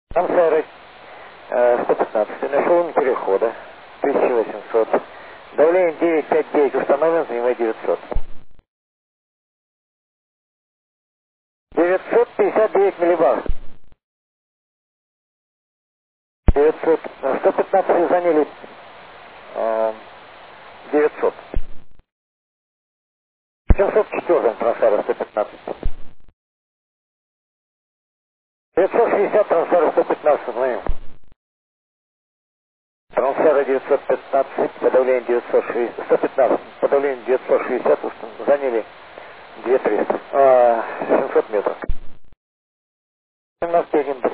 Трансфер 115. На шоу перехода 1800. Давление 959 установлено, занимает 900. 959 миллибар. 900. 115 заняли 900. 704 трансфера 115. 960 трансфера 115 звоним. Трансфера 915, подавление 960, 115, подавление 960, заняли 2300, 700 метров. 17 1,